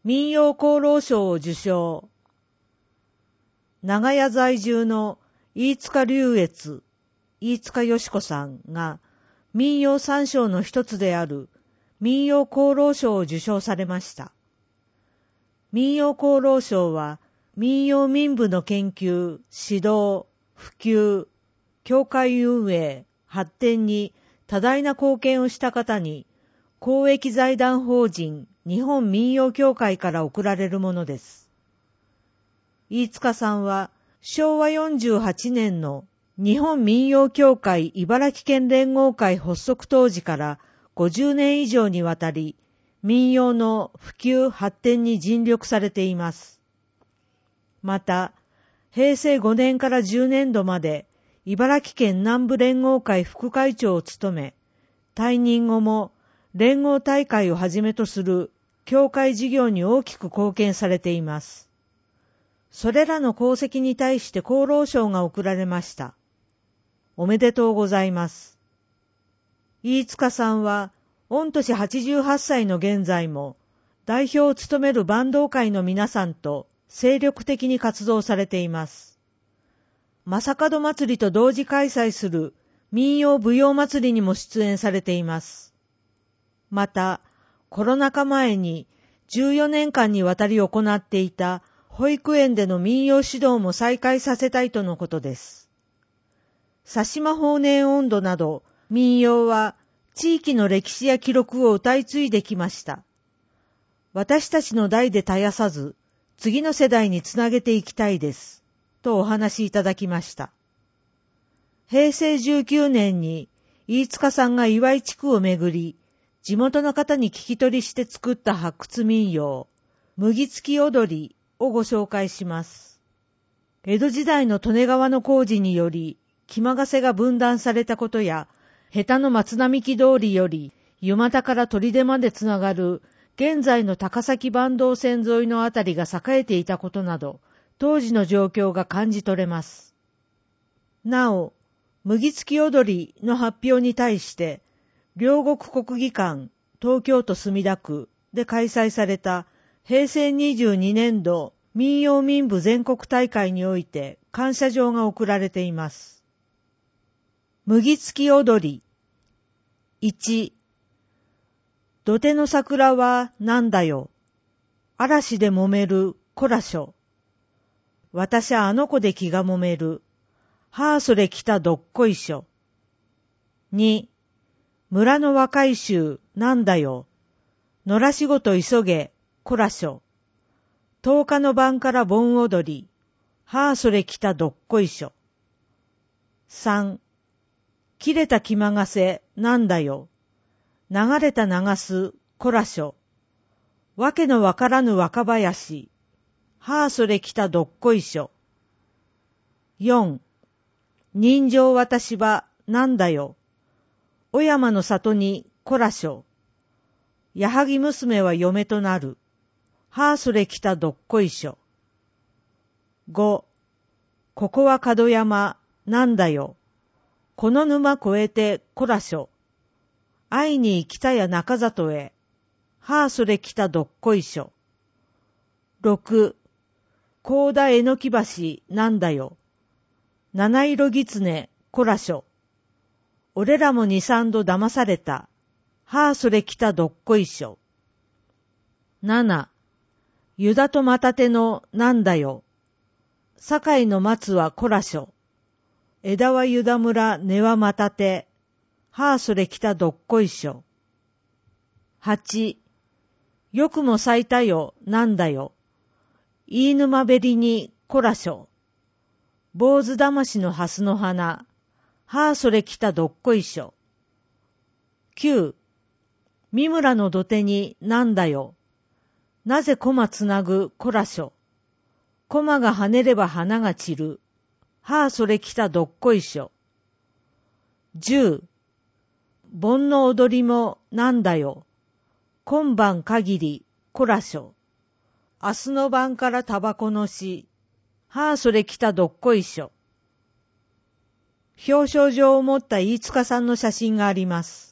民謡功労賞を受賞。長屋在住の飯塚隆越、飯塚よし子さんが民謡三賞の一つである民謡功労賞を受賞されました。民謡功労賞は民謡民部の研究、指導、普及、協会運営、発展に多大な貢献をした方に公益財団法人日本民謡協会から贈られるものです。飯塚さんは昭和48年の日本民謡協会茨城県連合会発足当時から50年以上にわたり民謡の普及発展に尽力されています。また、平成5年から10年度まで茨城県南部連合会副会長を務め、退任後も連合大会をはじめとする協会事業に大きく貢献されています。それらの功績に対して功労賞が贈られました。おめでとうございます。飯塚さんは、御年88歳の現在も、代表を務める坂東会の皆さんと精力的に活動されています。正門祭りと同時開催する民謡舞踊祭りにも出演されています。また、コロナ禍前に14年間にわたり行っていた保育園での民謡指導も再開させたいとのことです。佐島法然音頭など民謡は地域の歴史や記録を歌い継いできました。私たちの代で絶やさず次の世代につなげていきたいです。とお話しいただきました。平成19年に飯塚さんが岩井地区をめぐり、地元の方に聞き取りして作った発掘民謡、麦月踊りをご紹介します。江戸時代の利根川の工事により、木間ヶ瀬が分断されたことや、下手の松並木通りより、湯俣から砦までつながる、現在の高崎坂東線沿いのあたりが栄えていたことなど、当時の状況が感じ取れます。なお、麦月踊りの発表に対して、両国国技館、東京都墨田区で開催された平成22年度民謡民部全国大会において感謝状が贈られています。麦月踊り。1、土手の桜はなんだよ。嵐で揉めるこらしょ。私はあの子で気が揉める。はあそれ来たどっこいしょ。2、村の若い衆なんだよ。野良仕事急げこらしょ。10日の晩から盆踊り。はあそれ来たどっこいしょ。3、切れた気まがせなんだよ。流れた流すこらしょ。わけのわからぬ若林。はあそれ来たどっこいしょ。4、人情私はなんだよ。お山の里にこらしょ。やはぎ娘は嫁となる。はあそれ来たどっこいしょ。5、ここは門山なんだよ。この沼越えてこらしょ。会いに来たや中里へ。はあそれ来たどっこいしょ。6、高田えのき橋なんだよ。七色狐こらしょ。俺らも2、3度騙された。はあそれ来たどっこいしょ。7、湯田と又手のなんだよ。堺の松はこらしょ。枝は湯田村根は又手。はあそれ来たどっこいしょ。8、よくも咲いたよなんだよ。飯沼べりにこらしょ。坊主魂の蓮の花。はあそれ来たどっこいしょ。9、三村の土手になんだよ。なぜ駒つなぐこらしょ。駒が跳ねれば花が散る。はあそれ来たどっこいしょ。10、盆の踊りもなんだよ。今晩限りこらしょ。明日の晩からタバコのし。はあそれ来たどっこいしょ。表彰状を持った飯塚さんの写真があります。